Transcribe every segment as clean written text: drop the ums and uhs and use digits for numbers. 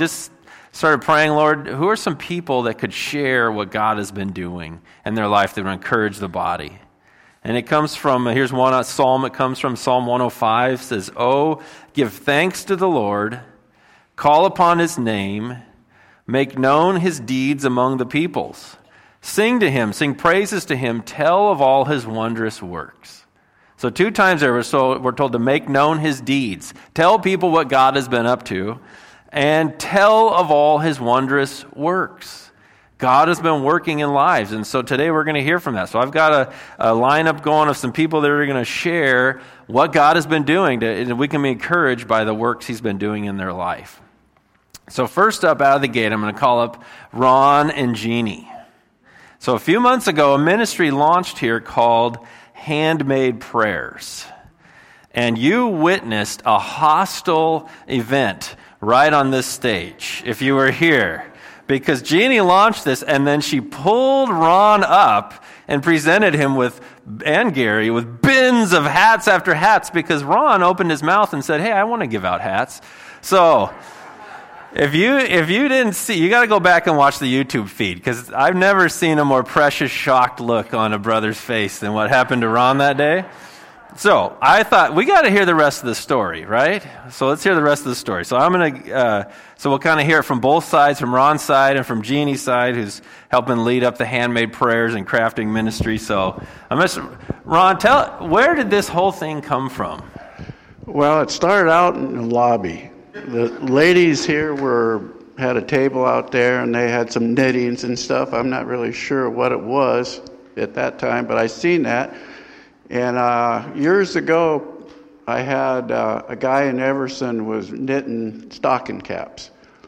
just started praying, Lord, who are some people that could share what God has been doing in their life that would encourage the body? And it comes from, here's one psalm, it comes from Psalm 105, it says, "Oh, give thanks to the Lord, call upon his name, make known his deeds among the peoples. Sing to him, sing praises to him, tell of all his wondrous works." So 2 times there we're told to make known his deeds. Tell people what God has been up to, and tell of all his wondrous works. God has been working in lives, and so today we're going to hear from that. So I've got a lineup going of some people that are going to share what God has been doing, and we can be encouraged by the works he's been doing in their life. So first up out of the gate, I'm going to call up Ron and Jeannie. So a few months ago, a ministry launched here called Handmade Prayers. And you witnessed a hostile event right on this stage, if you were here. Because Jeannie launched this, and then she pulled Ron up and presented him and Gary with bins of hats after hats, because Ron opened his mouth and said, "Hey, I want to give out hats." So if you didn't see, you got to go back and watch the YouTube feed, because I've never seen a more precious, shocked look on a brother's face than what happened to Ron that day. So I thought we got to hear the rest of the story, right? So let's hear the rest of the story. So we'll kind of hear it from both sides, from Ron's side and from Jeannie's side, who's helping lead up the Handmade Prayers and crafting ministry. So Ron, where did this whole thing come from? Well, it started out in the lobby. The ladies here had a table out there, and they had some knittings and stuff. I'm not really sure what it was at that time, but I seen that. And years ago, I had a guy in Everson was knitting stocking caps.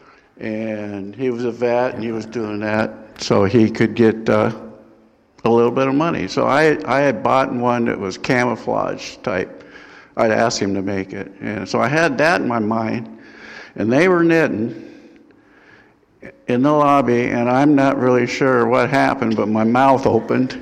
And he was a vet, and he was doing that so he could get a little bit of money. So I had bought one that was camouflage type. I'd asked him to make it. And so I had that in my mind. And they were knitting in the lobby, and I'm not really sure what happened, but my mouth opened.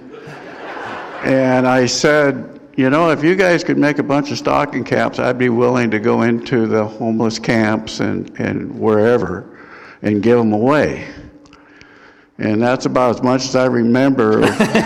And I said, if you guys could make a bunch of stocking caps, I'd be willing to go into the homeless camps and wherever and give them away. And that's about as much as I remember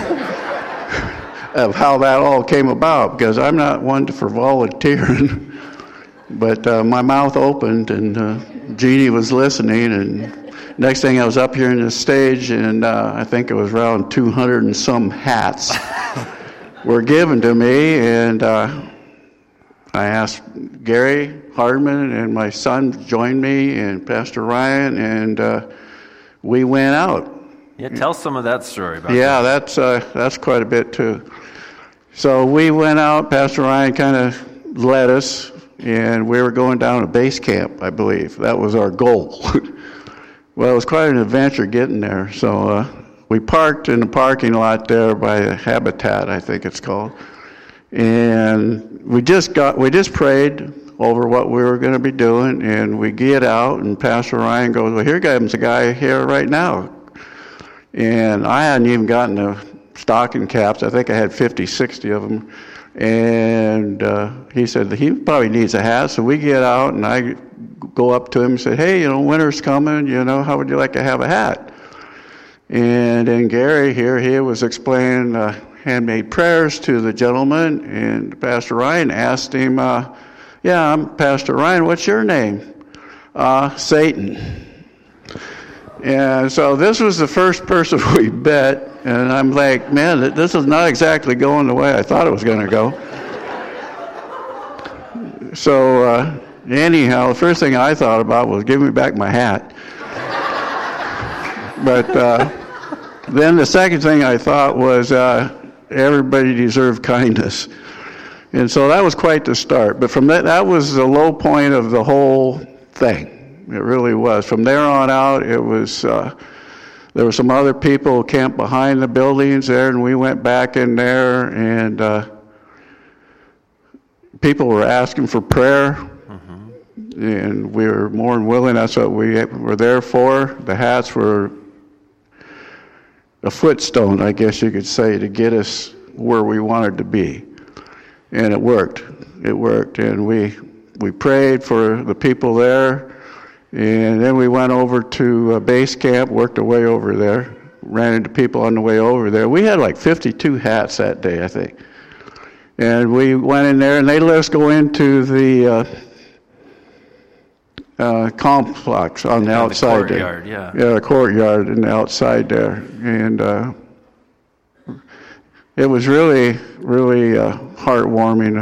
of how that all came about, because I'm not one for volunteering. But my mouth opened, and Jeannie was listening, and next thing I was up here on the stage, and I think it was around 200 and some hats were given to me, and I asked Gary Hardman and my son joined me, and Pastor Ryan, and we went out. Yeah, tell some of that story about that. Yeah, that's quite a bit too. So we went out, Pastor Ryan kind of led us, and we were going down to base camp, I believe. That was our goal. Well, it was quite an adventure getting there. So we parked in the parking lot there by Habitat, I think it's called. And we just prayed over what we were going to be doing, and we get out, and Pastor Ryan goes, "Well, here comes a guy here right now." And I hadn't even gotten the stocking caps. I think I had 50, 60 of them. And he said he probably needs a hat. So we get out, and I go up to him and say, "Hey, winter's coming, how would you like to have a hat?" And then Gary here, he was explaining Handmade Prayers to the gentleman, and Pastor Ryan asked him, "Yeah, I'm Pastor Ryan, what's your name?" "Satan." And so this was the first person we met, and I'm like, man, this is not exactly going the way I thought it was going to go. So anyhow, the first thing I thought about was give me back my hat. But then the second thing I thought was everybody deserved kindness. And so that was quite the start. But from that was the low point of the whole thing. It really was. From there on out, it was, there were some other people who camped behind the buildings there, and we went back in there, and people were asking for prayer, and we were more than willing. That's what we were there for. The hats were a footstone, I guess you could say, to get us where we wanted to be. And it worked. It worked. And we prayed for the people there. And then we went over to base camp, worked our way over there, ran into people on the way over there. We had like 52 hats that day, I think. And we went in there, and they let us go into the complex on the outside the courtyard, there. Yeah, the courtyard and the outside there. And it was really, really heartwarming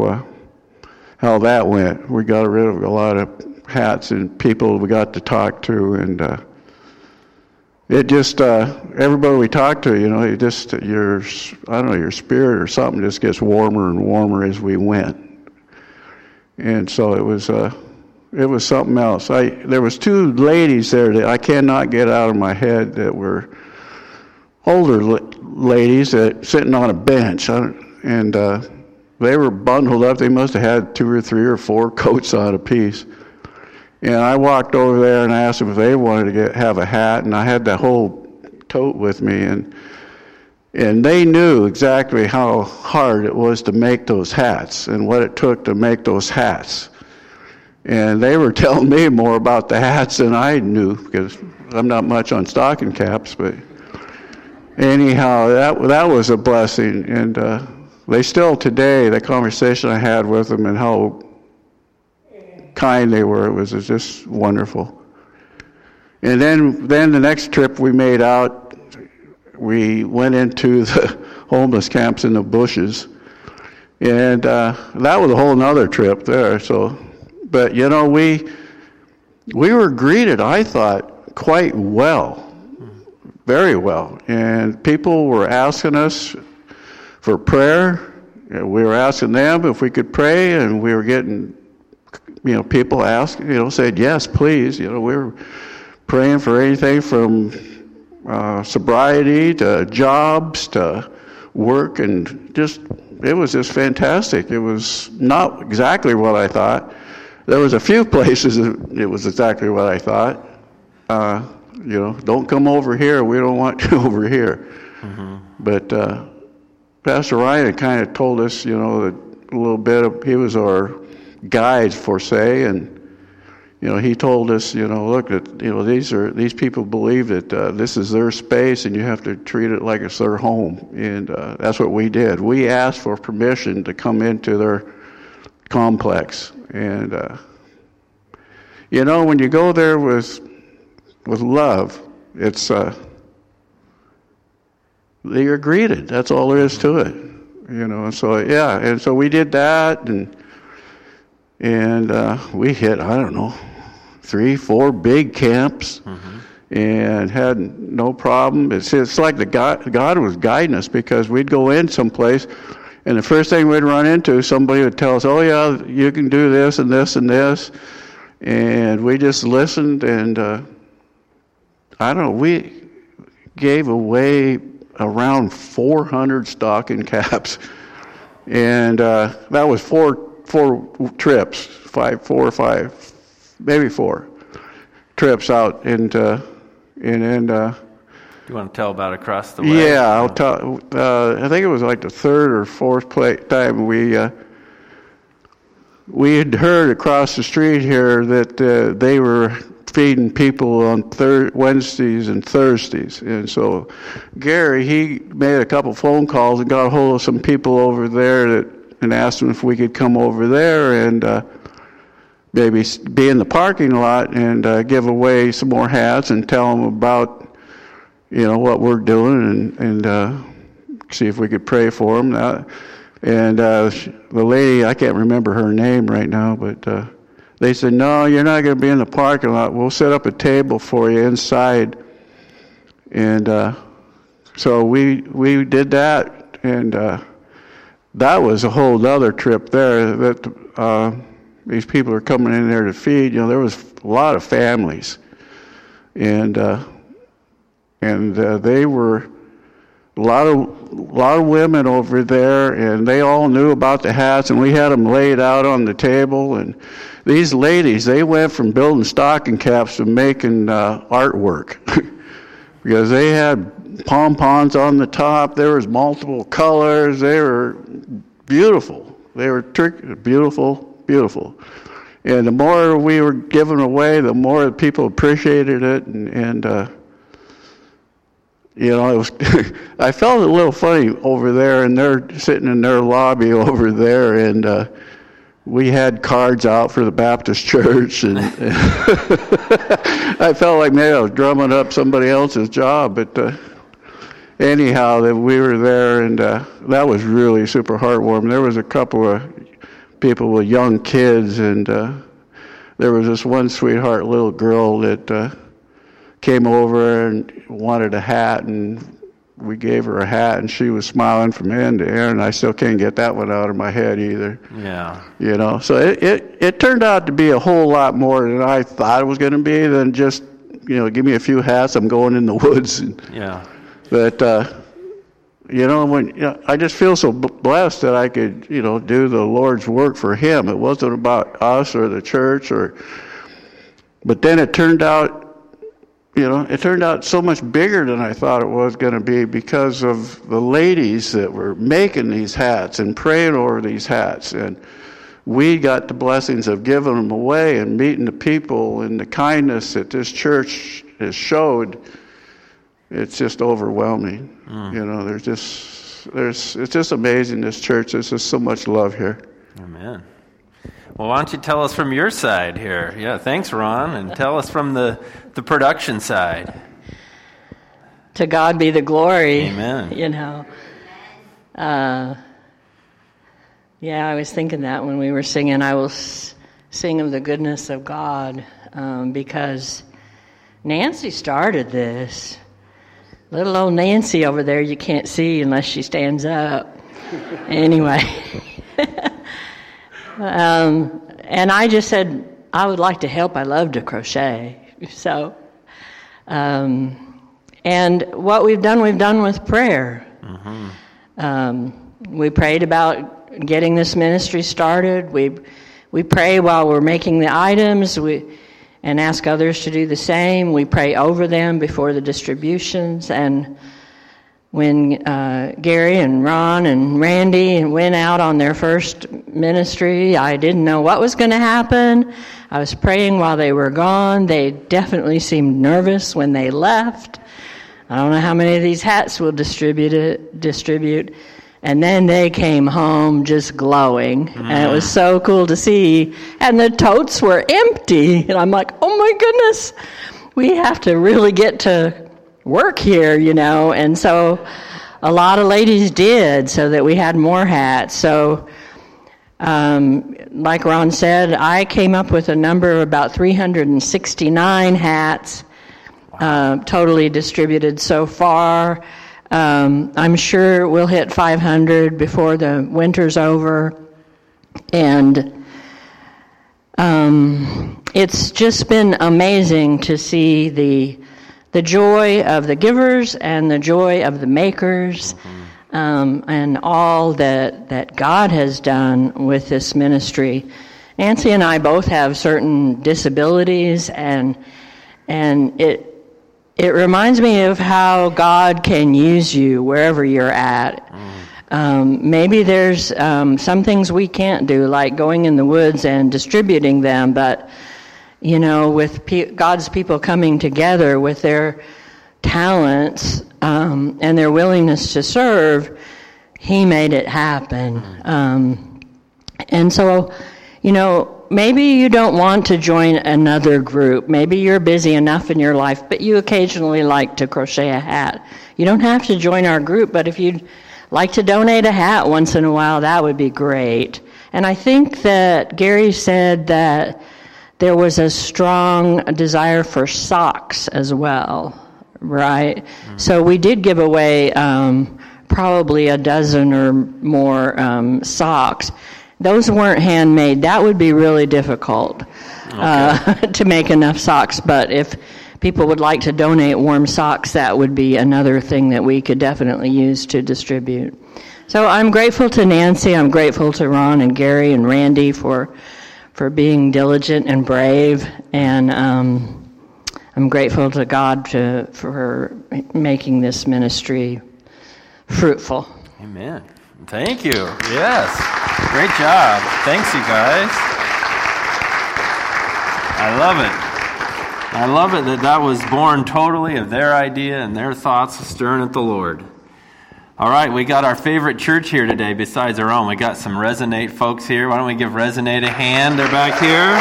how that went. We got rid of a lot of hats and people we got to talk to, and it just everybody we talked to, it just your spirit or something just gets warmer and warmer as we went. And so it was something else. There was two ladies there that I cannot get out of my head that were older ladies that sitting on a bench, and they were bundled up. They must have had 2 or 3 or 4 coats on apiece. And I walked over there and asked them if they wanted to have a hat, and I had that whole tote with me, and they knew exactly how hard it was to make those hats and what it took to make those hats. And they were telling me more about the hats than I knew, because I'm not much on stocking caps, but anyhow, that was a blessing. And they still today, the conversation I had with them and how kind they were, it was just wonderful. And then the next trip we made out, we went into the homeless camps in the bushes, and that was a whole nother trip there. So, but we were greeted, I thought, quite well, very well, and people were asking us for prayer. We were asking them if we could pray, and we were getting people asked, said, yes, please. We were praying for anything from sobriety to jobs to work, and it was just fantastic. It was not exactly what I thought. There was a few places it was exactly what I thought. Don't come over here. We don't want you over here. Mm-hmm. But Pastor Ryan kind of told us, a little bit. He was our guide for say, and he told us, look, that these people believe that this is their space, and you have to treat it like it's their home, and that's what we did. We asked for permission to come into their complex, and when you go there with love, it's you're greeted. That's all there is to it, And so and so we did that, and we hit, 3, 4 big camps, mm-hmm. and had no problem. It's like God was guiding us, because we'd go in someplace, and the first thing we'd run into, somebody would tell us, oh yeah, you can do this and this and this, and we just listened, and we gave away around 400 stocking caps, and that was 4 trips, 4 or 5, maybe 4 trips out into, and you want to tell about across the way? Yeah, I'll tell. I think it was like the 3rd or 4th time we had heard across the street here that they were feeding people on Wednesdays and Thursdays, and so Gary, he made a couple phone calls and got a hold of some people over there and asked them if we could come over there and maybe be in the parking lot and give away some more hats and tell them about what we're doing, and see if we could pray for them. And the lady, I can't remember her name right now, but they said, no, you're not going to be in the parking lot. We'll set up a table for you inside. And so we did that, and that was a whole other trip there. That these people are coming in there to feed. There was a lot of families, and they were a lot of women over there, and they all knew about the hats, and we had them laid out on the table. And these ladies, they went from building stocking caps to making artwork because they had pom-poms on the top. There was multiple colors. They were beautiful. They were beautiful. And the more we were giving away, the more people appreciated it. And you know, it was I felt a little funny over there, and they're sitting in their lobby over there, and we had cards out for the Baptist church, and I felt like maybe I was drumming up somebody else's job, but anyhow, that we were there, and that was really super heartwarming. There was a couple of people with young kids, and there was this one sweetheart little girl that came over and wanted a hat, and we gave her a hat, and she was smiling from end to end, and I still can't get that one out of my head either. Yeah. You know, so it turned out to be a whole lot more than I thought it was going to be than just, you know, give me a few hats, I'm going in the woods. And, Yeah. but, you know, I just feel so blessed that I could, you know, do the Lord's work for Him. It wasn't about us or the church, but then it turned out, you know, it turned out so much bigger than I thought it was going to be because of the ladies that were making these hats and praying over these hats. And we got the blessings of giving them away and meeting the people, and the kindness that this church has showed. It's just overwhelming. You know, it's just amazing, this church. There's just so much love here. Amen. Well, why don't you tell us from your side here? Yeah, thanks, Ron, and tell us from the production side. To God be the glory. Amen. You know. Yeah, I was thinking that when we were singing. I will sing of the goodness of God, because Nancy started this. Little old Nancy over there, you can't see unless she stands up. Anyway. And I just said, I would like to help. I love to crochet. So, and what we've done with prayer. We prayed about getting this ministry started. We pray while we're making the items. And ask others to do the same. We pray over them before the distributions. And when Gary and Ron and Randy went out on their first ministry, I didn't know what was going to happen. I was praying while they were gone. They definitely seemed nervous when they left. I don't know how many of these hats we'll distribute. And then they came home just glowing, and it was so cool to see. And the totes were empty, and I'm like, oh my goodness, we have to really get to work here, you know. And so a lot of ladies did, so that we had more hats. So like Ron said, I came up with a number of about 369 hats totally distributed so far. I'm sure we'll hit 500 before the winter's over. And it's just been amazing to see the joy of the givers and the joy of the makers, and all that God has done with this ministry. Nancy and I both have certain disabilities, and it reminds me of how God can use you wherever you're at. Maybe there's some things we can't do, like going in the woods and distributing them, but, you know, with God's people coming together with their talents and their willingness to serve, He made it happen. And so, you know, maybe you don't want to join another group. Maybe you're busy enough in your life, but you occasionally like to crochet a hat. You don't have to join our group, but if you'd like to donate a hat once in a while, that would be great. And I think that Gary said that there was a strong desire for socks as well, right? So we did give away probably a dozen or more socks. Those weren't handmade. That would be really difficult to make enough socks. But if people would like to donate warm socks, that would be another thing that we could definitely use to distribute. So I'm grateful to Nancy. I'm grateful to Ron and Gary and Randy for being diligent and brave. And I'm grateful to God for making this ministry fruitful. Amen. Thank you. Yes. Great job. Thanks, you guys. I love it. I love it that was born totally of their idea and their thoughts stirring at the Lord. All right, we got our favorite church here today besides our own. We got some Resonate folks here. Why don't we give Resonate a hand? They're back here.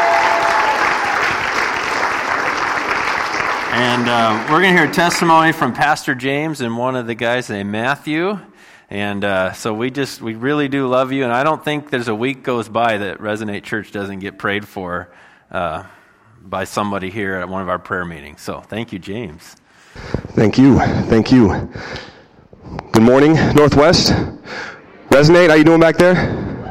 And we're going to hear a testimony from Pastor James and one of the guys named Matthew. And so we really do love you. And I don't think there's a week goes by that Resonate Church doesn't get prayed for by somebody here at one of our prayer meetings. So thank you, James. Thank you. Thank you. Good morning, Northwest. Resonate, how you doing back there?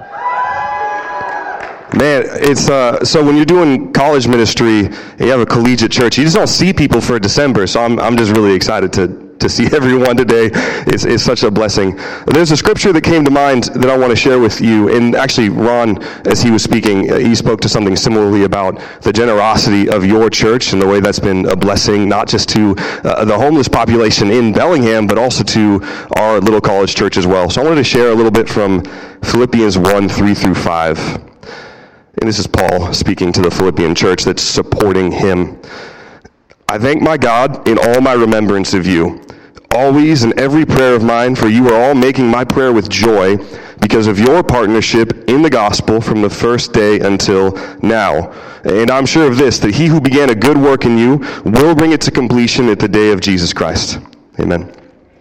Man, it's so when you're doing college ministry and you have a collegiate church, you just don't see people for December. So I'm just really excited to see everyone today. It's such a blessing. There's a scripture that came to mind that I want to share with you. And actually, Ron, as he was speaking, he spoke to something similarly about the generosity of your church and the way that's been a blessing, not just to the homeless population in Bellingham, but also to our little college church as well. So I wanted to share a little bit from Philippians 1, 3 through 5. And this is Paul speaking to the Philippian church that's supporting him. I thank my God in all my remembrance of you, always in every prayer of mine, for you are all making my prayer with joy because of your partnership in the gospel from the first day until now. And I'm sure of this, that he who began a good work in you will bring it to completion at the day of Jesus Christ. Amen.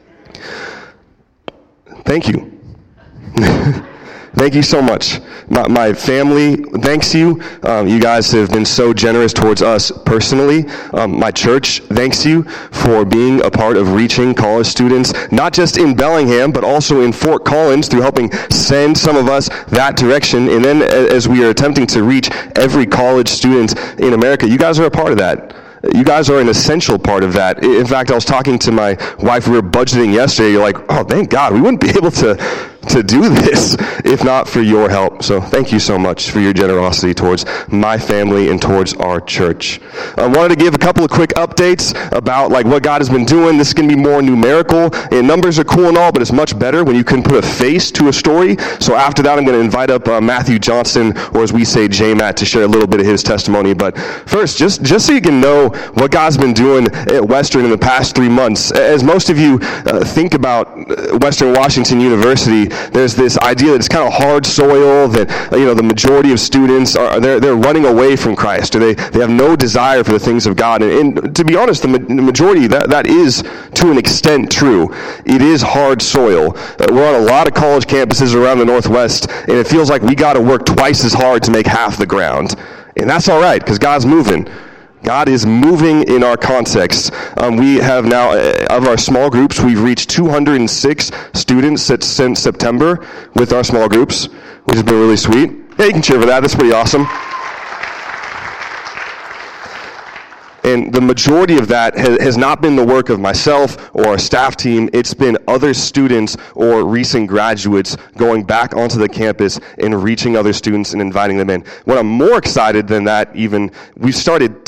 Thank you. Thank you so much. My family thanks you. You guys have been so generous towards us personally. My church thanks you for being a part of reaching college students, not just in Bellingham, but also in Fort Collins through helping send some of us that direction. And then as we are attempting to reach every college student in America, you guys are a part of that. You guys are an essential part of that. In fact, I was talking to my wife. We were budgeting yesterday. You're like, oh, thank God. We wouldn't be able to do this if not for your help. So thank you so much for your generosity towards my family and towards our church. I wanted to give a couple of quick updates about what God has been doing. This is going to be more numerical. And numbers are cool and all, but it's much better when you can put a face to a story. So after that, I'm going to invite up Matthew Johnson, or as we say, J-Matt, to share a little bit of his testimony. But first, just so you can know what God's been doing at Western in the past 3 months. As most of you think about Western Washington University, there's this idea that it's kind of hard soil, that the majority of students they're running away from Christ, or they have no desire for the things of God. And to be honest, the majority that is to an extent true. It is hard soil. We're on a lot of college campuses around the Northwest, and it feels like we got to work twice as hard to make half the ground. And that's all right, because God's moving. God is moving in our context. We have now, of our small groups, we've reached 206 students since September with our small groups, which has been really sweet. Yeah, you can cheer for that. That's pretty awesome. And the majority of that has not been the work of myself or our staff team. It's been other students or recent graduates going back onto the campus and reaching other students and inviting them in. What I'm more excited than that even, we've started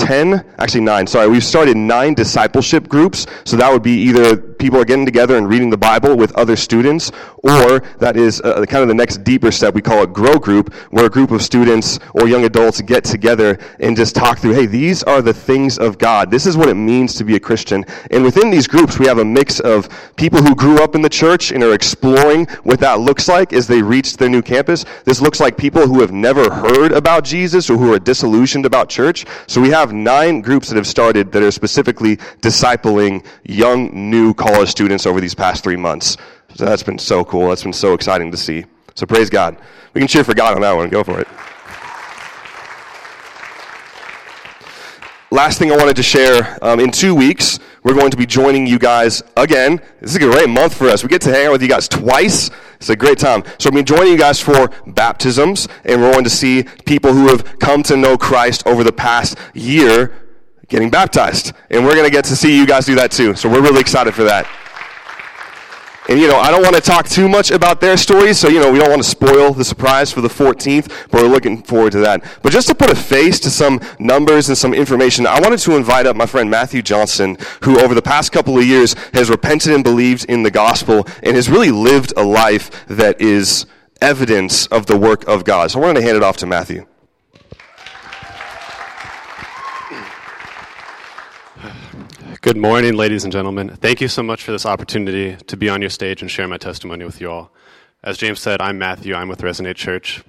9 discipleship groups. So that would be either people are getting together and reading the Bible with other students, or that is kind of the next deeper step. We call it Grow Group, where a group of students or young adults get together and just talk through, hey, these are the things of God. This is what it means to be a Christian. And within these groups, we have a mix of people who grew up in the church and are exploring what that looks like as they reach their new campus. This looks like people who have never heard about Jesus or who are disillusioned about church. So we have 9 groups that have started that are specifically discipling young, new college students over these past 3 months. So that's been so cool. That's been so exciting to see. So praise God. We can cheer for God on that one. Go for it. Last thing I wanted to share, in 2 weeks, we're going to be joining you guys again. This is a great month for us. We get to hang out with you guys twice. It's a great time. So we're going to be joining you guys for baptisms, and we're going to see people who have come to know Christ over the past year getting baptized. And we're going to get to see you guys do that too. So we're really excited for that. And, I don't want to talk too much about their stories, so, we don't want to spoil the surprise for the 14th, but we're looking forward to that. But just to put a face to some numbers and some information, I wanted to invite up my friend Matthew Johnson, who over the past couple of years has repented and believed in the gospel and has really lived a life that is evidence of the work of God. So we're going to hand it off to Matthew. Good morning, ladies and gentlemen. Thank you so much for this opportunity to be on your stage and share my testimony with you all. As James said, I'm Matthew. I'm with Resonate Church.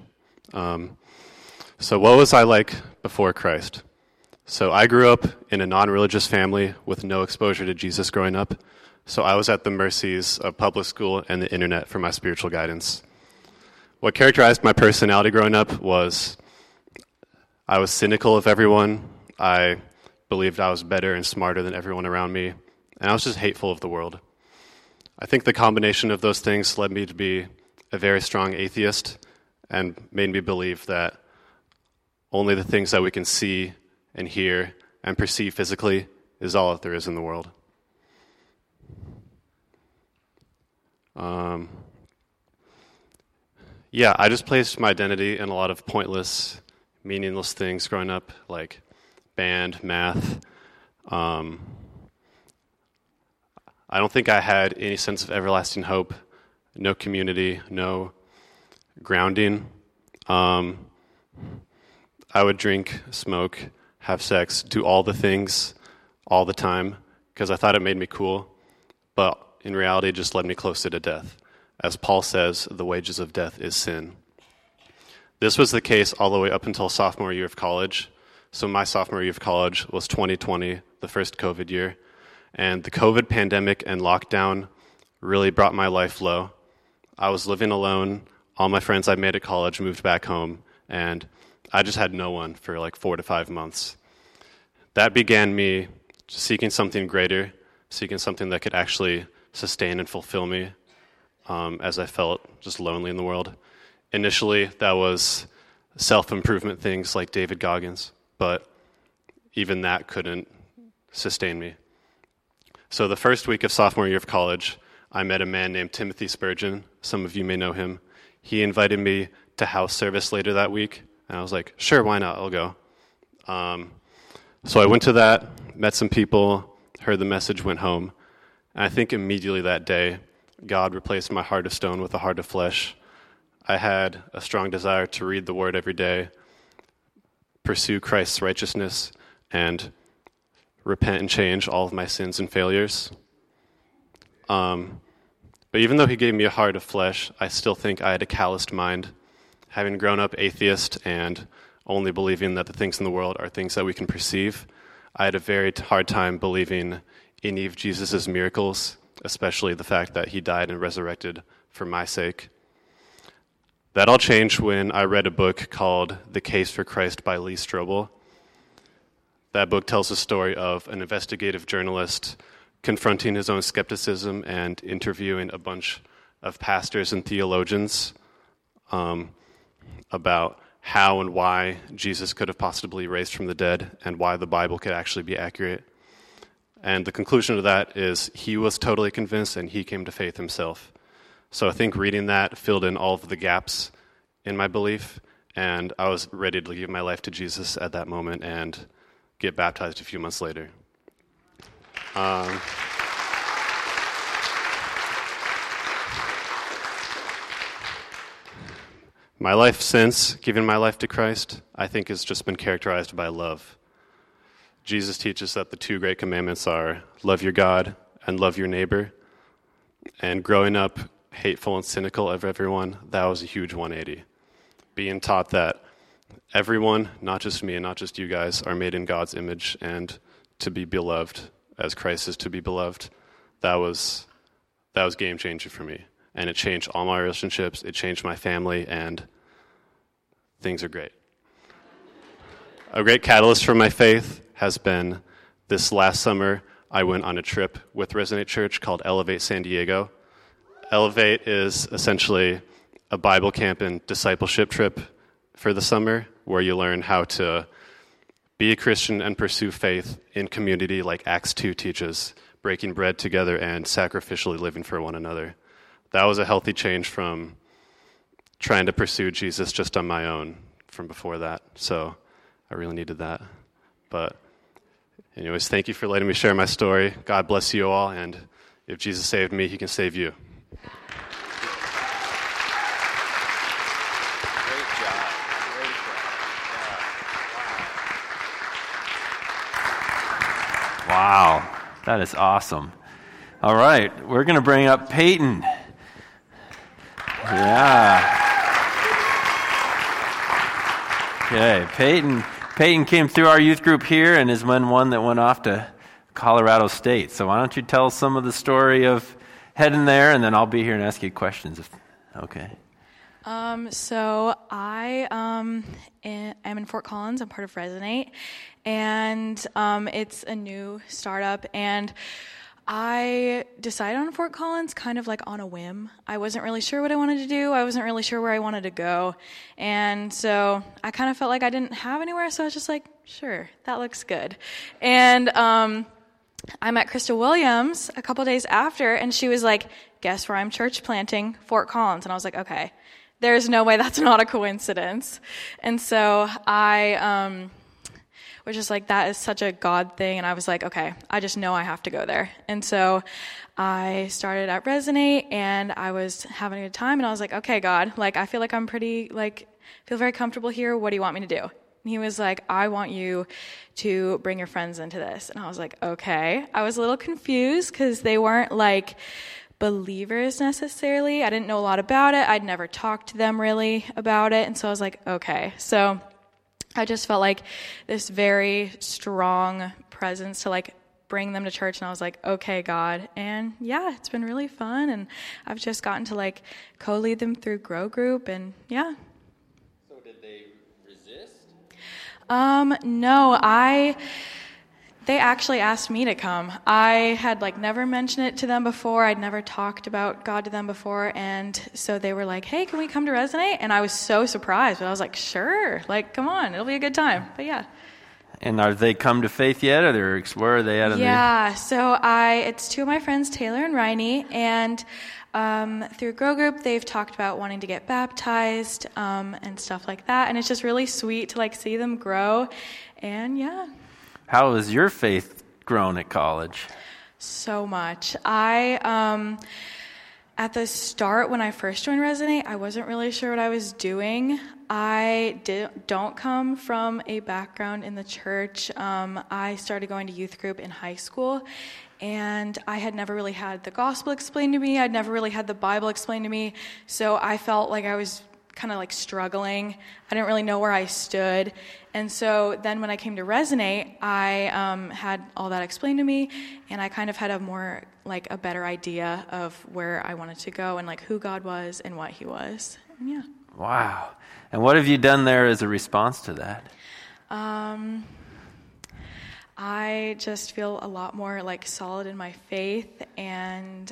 So what was I like before Christ? So I grew up in a non-religious family with no exposure to Jesus growing up. So I was at the mercies of public school and the internet for my spiritual guidance. What characterized my personality growing up was I was cynical of everyone. I believed I was better and smarter than everyone around me, and I was just hateful of the world. I think the combination of those things led me to be a very strong atheist and made me believe that only the things that we can see and hear and perceive physically is all that there is in the world. I just placed my identity in a lot of pointless, meaningless things growing up, like band, math. I don't think I had any sense of everlasting hope, no community, no grounding. I would drink, smoke, have sex, do all the things all the time because I thought it made me cool, but in reality it just led me closer to death. As Paul says, the wages of death is sin. This was the case all the way up until sophomore year of college. So my sophomore year of college was 2020, the first COVID year. And the COVID pandemic and lockdown really brought my life low. I was living alone. All my friends I made at college moved back home. And I just had no one for like 4 to 5 months. That began me seeking something greater, seeking something that could actually sustain and fulfill me as I felt just lonely in the world. Initially, that was self-improvement things like David Goggins, but even that couldn't sustain me. So the first week of sophomore year of college, I met a man named Timothy Spurgeon. Some of you may know him. He invited me to house service later that week, and I was like, sure, why not? I'll go. So I went to that, met some people, heard the message, went home. And I think immediately that day, God replaced my heart of stone with a heart of flesh. I had a strong desire to read the Word every day, pursue Christ's righteousness, and repent and change all of my sins and failures. But even though he gave me a heart of flesh, I still think I had a calloused mind. Having grown up atheist and only believing that the things in the world are things that we can perceive, I had a very hard time believing any of Jesus' miracles, especially the fact that he died and resurrected for my sake. That all changed when I read a book called The Case for Christ by Lee Strobel. That book tells the story of an investigative journalist confronting his own skepticism and interviewing a bunch of pastors and theologians about how and why Jesus could have possibly raised from the dead and why the Bible could actually be accurate. And the conclusion of that is he was totally convinced and he came to faith himself. So I think reading that filled in all of the gaps in my belief, and I was ready to give my life to Jesus at that moment and get baptized a few months later. My life since giving my life to Christ, I think, has just been characterized by love. Jesus teaches that the 2 great commandments are love your God and love your neighbor. And growing up hateful and cynical of everyone, that was a huge 180. Being taught that everyone, not just me and not just you guys, are made in God's image and to be beloved as Christ is to be beloved, that was game changer for me. And it changed all my relationships, it changed my family, and things are great. A great catalyst for my faith has been this last summer, I went on a trip with Resonate Church called Elevate San Diego. Elevate is essentially a Bible camp and discipleship trip for the summer where you learn how to be a Christian and pursue faith in community like Acts 2 teaches, breaking bread together and sacrificially living for one another. That was a healthy change from trying to pursue Jesus just on my own from before that. So I really needed that. But anyways, thank you for letting me share my story. God bless you all, and if Jesus saved me, he can save you. Wow. That is awesome. All right, we're going to bring up Peyton. Yeah. Okay, Peyton came through our youth group here and is one that went off to Colorado State. So why don't you tell some of the story of heading there, and then I'll be here and ask you questions. Okay. So I am in Fort Collins. I'm part of Resonate, and it's a new startup, and I decided on Fort Collins kind of like on a whim. I wasn't really sure what I wanted to do. I wasn't really sure where I wanted to go. And so I kind of felt like I didn't have anywhere, so I was just like, sure, that looks good. And I met Krista Williams a couple days after, and she was like, guess where I'm church planting? Fort Collins. And I was like, okay, there's no way that's not a coincidence. And so I was just like, that is such a God thing. And I was like, okay, I just know I have to go there. And so I started at Resonate, and I was having a good time. And I was like, okay, God, like, I feel like I'm feel very comfortable here. What do you want me to do? And he was like, I want you to bring your friends into this. And I was like, okay. I was a little confused because they weren't like believers necessarily. I didn't know a lot about it. I'd never talked to them really about it. And so I was like, okay. So I just felt like this very strong presence to like bring them to church, and I was like, okay, God. And yeah, it's been really fun, and I've just gotten to like co-lead them through Grow Group, and yeah. So did they resist? No, they actually asked me to come. I had like never mentioned it to them before. I'd never talked about God to them before. And so they were like, hey, can we come to Resonate? And I was so surprised, but I was like, sure, like, come on, it'll be a good time. But yeah. And are they come to faith yet, or where are they at? Yeah, so it's two of my friends, Taylor and Riney, and through Grow Group, they've talked about wanting to get baptized and stuff like that. And it's just really sweet to like see them grow. And yeah. How has your faith grown at college? So much. At the start, when I first joined Resonate, I wasn't really sure what I was doing. I don't come from a background in the church. I started going to youth group in high school, and I had never really had the gospel explained to me. I'd never really had the Bible explained to me, so I felt like I was kind of like struggling. I didn't really know where I stood. And so then when I came to Resonate, I had all that explained to me, and I kind of had a better idea of where I wanted to go and like who God was and what he was. And yeah. Wow. And what have you done there as a response to that? I just feel a lot more like solid in my faith, and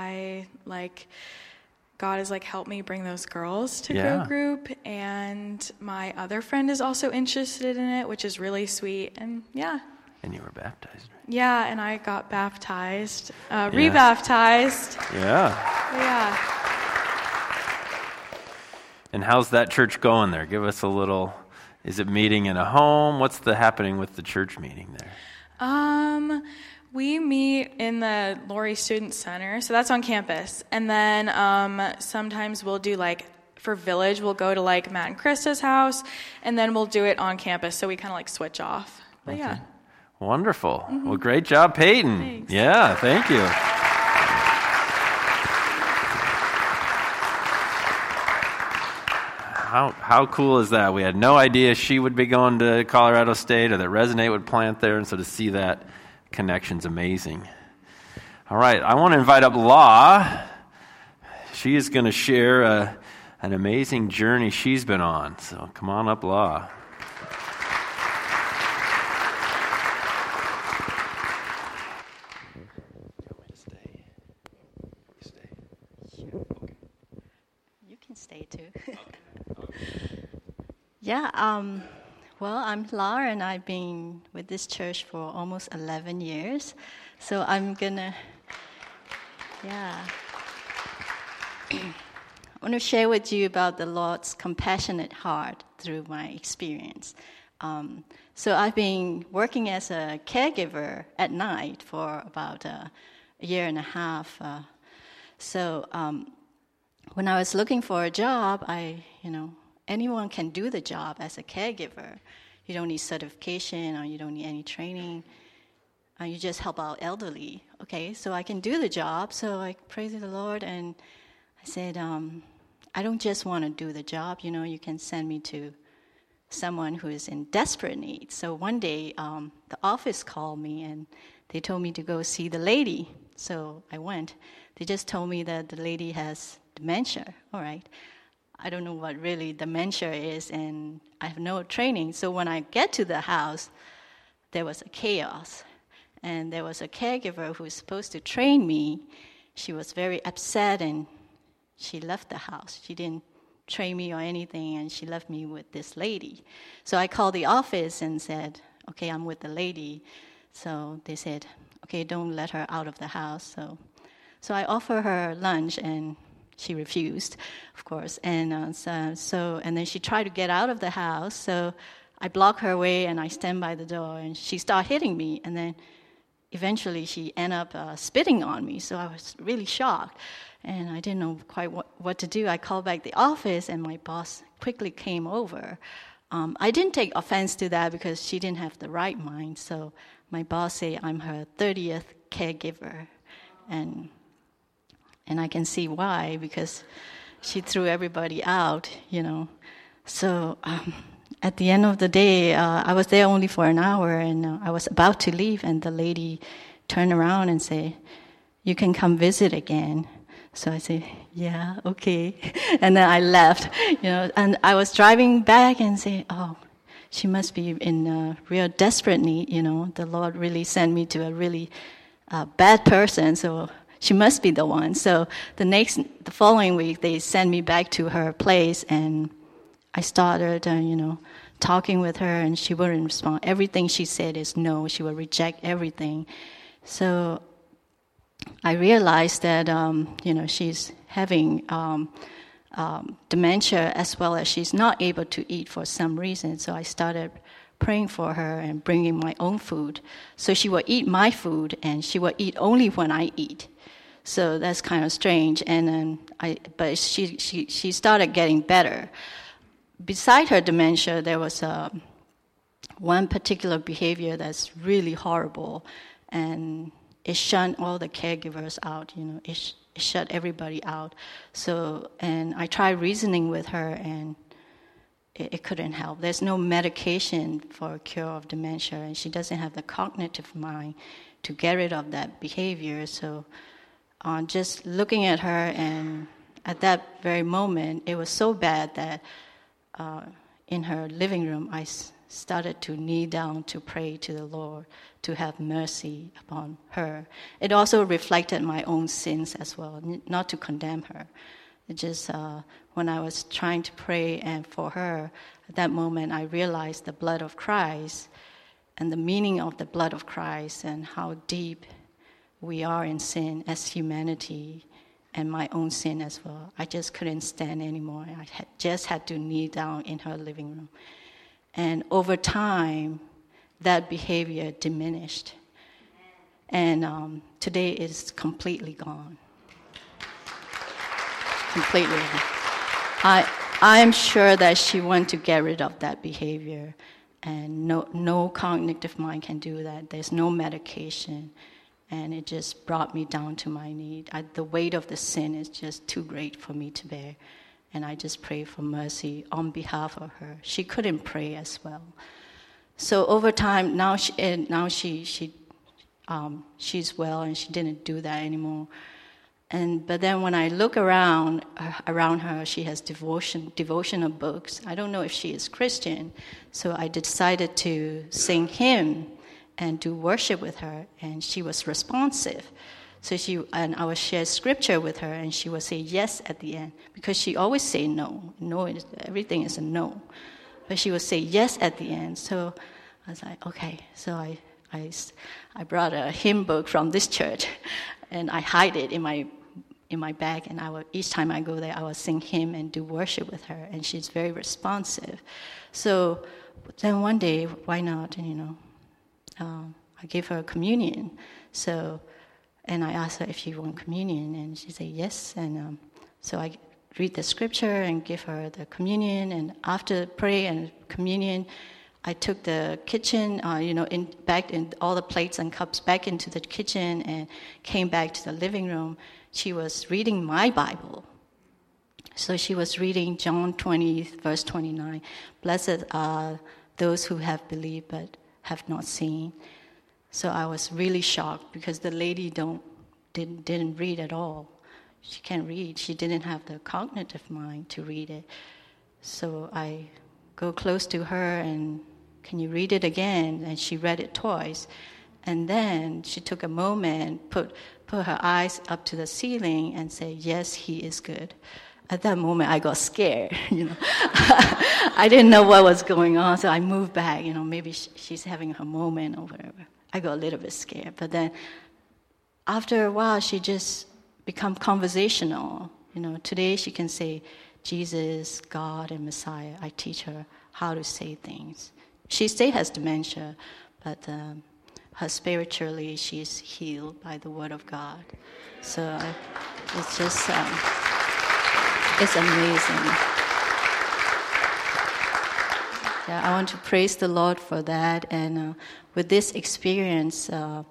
God has like helped me bring those girls to Grow Group, and my other friend is also interested in it, which is really sweet. And yeah. And you were baptized, right? Yeah, and I got baptized, rebaptized. Yeah. Yeah. And how's that church going there? Give us a little. Is it meeting in a home? What's happening with the church meeting there? We meet in the Laurie Student Center, so that's on campus. And then sometimes we'll do for Village, we'll go to Matt and Krista's house, and then we'll do it on campus. So we kind of switch off. But okay. Yeah. Wonderful. Mm-hmm. Well, great job, Peyton. Thanks. Yeah, thank you. How cool is that? We had no idea she would be going to Colorado State or that Resonate would plant there, and so to see that connection's amazing. All right, I want to invite up Law. She is going to share an amazing journey she's been on. So come on up, Law. You can stay too. Yeah, well, I'm Laura, and I've been with this church for almost 11 years. So I'm gonna, I want to share with you about the Lord's compassionate heart through my experience. So I've been working as a caregiver at night for about a year and a half. So when I was looking for a job, anyone can do the job as a caregiver. You don't need certification or you don't need any training. you just help out elderly. Okay, so I can do the job. So I praise the Lord, and I said, I don't just want to do the job. You can send me to someone who is in desperate need. So one day, the office called me, and they told me to go see the lady. So I went. They just told me that the lady has dementia. All right. I don't know what really dementia is, and I have no training. So when I get to the house, there was a chaos. And there was a caregiver who was supposed to train me. She was very upset, and she left the house. She didn't train me or anything, and she left me with this lady. So I called the office and said, okay, I'm with the lady. So they said, okay, don't let her out of the house. So I offered her lunch, and she refused, of course. And and then she tried to get out of the house. So I block her way, and I stand by the door, and she started hitting me. And then eventually she ended up spitting on me. So I was really shocked, and I didn't know quite what to do. I called back the office, and my boss quickly came over. I didn't take offense to that because she didn't have the right mind. So my boss said I'm her 30th caregiver, and I can see why, because she threw everybody out, So at the end of the day, I was there only for an hour, and I was about to leave, and the lady turned around and said, you can come visit again. So I said, yeah, okay. And then I left, and I was driving back and say, oh, she must be in real desperate need, The Lord really sent me to a really bad person, so she must be the one. So the following week, they sent me back to her place, and I started, talking with her, and she wouldn't respond. Everything she said is no. She would reject everything. So I realized that, she's having dementia, as well as she's not able to eat for some reason. So I started praying for her and bringing my own food. So she will eat my food, and she will eat only when I eat. So that's kind of strange. And then but she started getting better. Beside her dementia, there was one particular behavior that's really horrible, and it shut all the caregivers out. It shut everybody out. So, and I tried reasoning with her, and it couldn't help. There's no medication for a cure of dementia, and she doesn't have the cognitive mind to get rid of that behavior. So, just looking at her, and at that very moment, it was so bad that in her living room, I started to kneel down to pray to the Lord to have mercy upon her. It also reflected my own sins as well, not to condemn her. It just, when I was trying to pray and for her, at that moment I realized the blood of Christ and the meaning of the blood of Christ and how deep we are in sin as humanity, and my own sin as well. I just couldn't stand anymore. I just had to kneel down in her living room. And over time, that behavior diminished. And today it's completely gone. Completely gone. I am sure that she wanted to get rid of that behavior. And no cognitive mind can do that. There's no medication. And it just brought me down to my knee. The weight of the sin is just too great for me to bear. And I just pray for mercy on behalf of her. She couldn't pray as well. So over time, now she's well, and she didn't do that anymore. But then when I look around her, she has devotional books. I don't know if she is Christian, so I decided to sing hymn and do worship with her, and she was responsive. So I would share scripture with her, and she would say yes at the end, because she always say no. No, everything is a no. But she would say yes at the end. So I was like, okay. So I brought a hymn book from this church, and I hide it in my bag, and each time I go there, I would sing hymn and do worship with her, and she's very responsive. So then one day, why not, I gave her communion. And I asked her if she wanted communion, and she said yes. And so I read the scripture and give her the communion. And after prayer and communion, I took the kitchen, back in all the plates and cups back into the kitchen and came back to the living room. She was reading my Bible. So she was reading John 20, verse 29. Blessed are those who have believed but have not seen. So I was really shocked because the lady didn't read at all. She can't read. She didn't have the cognitive mind to read it. So I go close to her and, can you read it again? And she read it twice. And then she took a moment, put her eyes up to the ceiling and said, yes, he is good. At that moment, I got scared, I didn't know what was going on, so I moved back, maybe she's having her moment or whatever. I got a little bit scared. But then after a while, she just become conversational. Today she can say, Jesus, God, and Messiah. I teach her how to say things. She still has dementia, but her spiritually, she's healed by the Word of God. So it's just, it's amazing. Yeah, I want to praise the Lord for that. And with this experience, the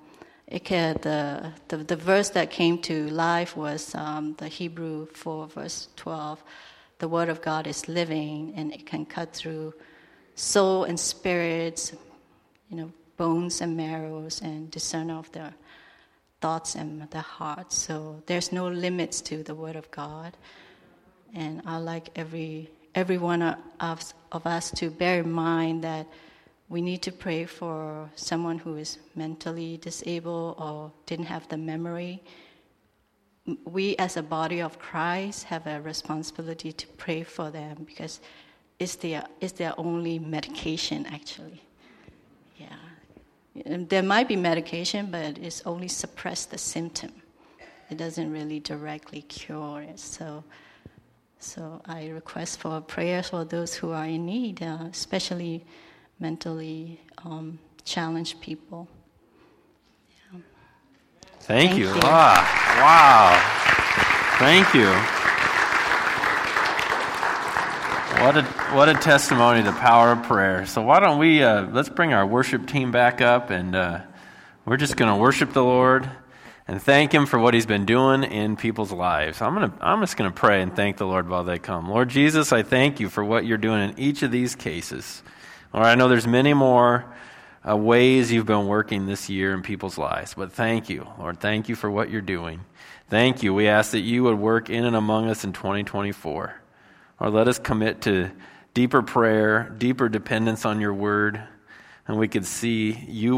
verse that came to life was the Hebrew 4, verse 12. The Word of God is living, and it can cut through soul and spirits, bones and marrows, and discern of their thoughts and their hearts. So there's no limits to the Word of God. And I like every one of us to bear in mind that we need to pray for someone who is mentally disabled or didn't have the memory. We as a body of Christ have a responsibility to pray for them because it's their only medication, actually. Yeah. And there might be medication, but it's only suppress the symptom. It doesn't really directly cure it. So I request for prayers for those who are in need, especially mentally challenged people. Yeah. Thank you. Wow. Thank you. What a testimony to the power of prayer. So why don't we, let's bring our worship team back up, and we're just going to worship the Lord and thank Him for what He's been doing in people's lives. I'm just going to pray and thank the Lord while they come. Lord Jesus, I thank You for what You're doing in each of these cases. Lord, I know there's many more ways You've been working this year in people's lives, but thank You, Lord. Thank You for what You're doing. Thank You. We ask that You would work in and among us in 2024. Lord, let us commit to deeper prayer, deeper dependence on Your word, and we could see You